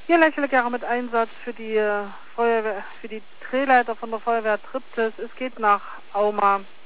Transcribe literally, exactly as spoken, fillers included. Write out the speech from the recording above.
Hier Lächele mit Einsatz für die äh, Feuerwehr, für die Drehleiter von der Feuerwehr Triptis. Es geht nach Auma.